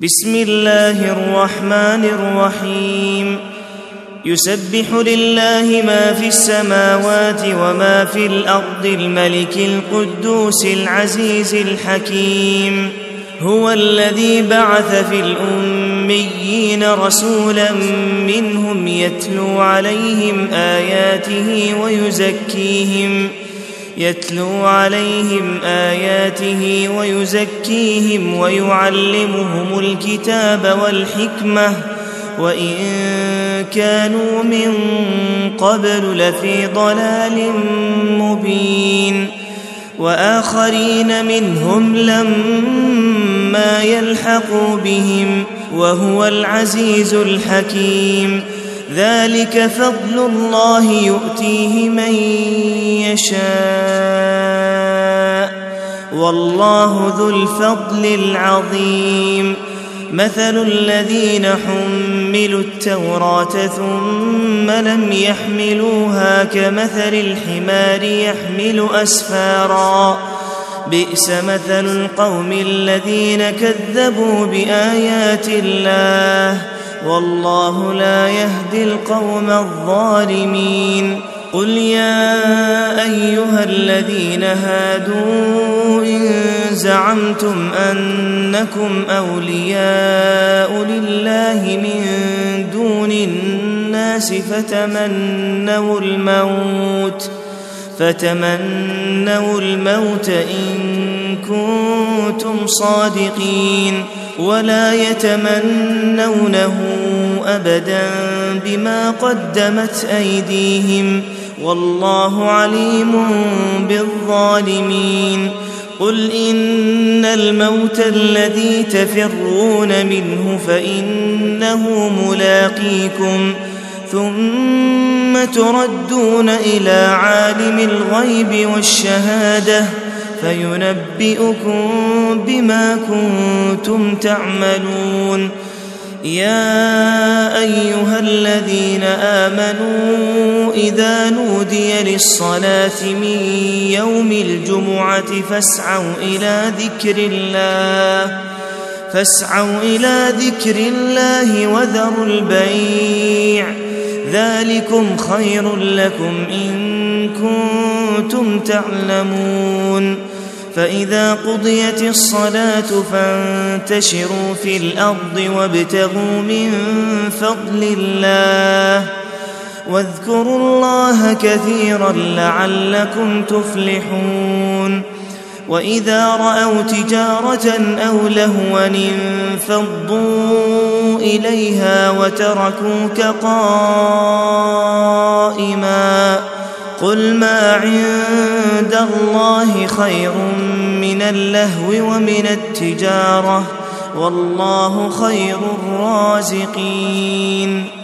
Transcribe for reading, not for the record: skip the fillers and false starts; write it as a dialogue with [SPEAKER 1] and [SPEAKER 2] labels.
[SPEAKER 1] بسم الله الرحمن الرحيم. يسبح لله ما في السماوات وما في الأرض الملك القدوس العزيز الحكيم. هو الذي بعث في الأميين رسولا منهم يتلو عليهم آياته ويزكيهم ويعلمهم الكتاب والحكمة وإن كانوا من قبل لفي ضلال مبين. وآخرين منهم لما يلحقوا بهم وهو العزيز الحكيم. ذلك فضل الله يؤتيه من يشاء والله ذو الفضل العظيم. مثل الذين حملوا التوراة ثم لم يحملوها كمثل الحمار يحمل أسفارا بئس مثل القوم الذين كذبوا بآيات الله والله لا يهدي القوم الظالمين. قل يا أيها الذين هادوا إن زعمتم أنكم أولياء لله من دون الناس فتمنوا الموت إن كنتم صادقين ولا يتمنونه أبدا بما قدمت أيديهم والله عليم بالظالمين. قل إن الموت الذي تفرون منه فإنه ملاقيكم ثم تردون إلى عالم الغيب والشهادة فينبئكم بما كنتم تعملون. يا أيها الذين آمنوا إذا نودي للصلاة من يوم الجمعة فاسعوا إلى ذكر الله وذروا البيع ذلكم خير لكم إن كنتم تعلمون. فإذا قضيت الصلاة فانتشروا في الأرض وابتغوا من فضل الله واذكروا الله كثيرا لعلكم تفلحون. وإذا رأوا تجارة أو لهوا انفضوا إليها وتركوك قائما قل ما عند الله خير من اللهو ومن التجارة والله خير الرازقين.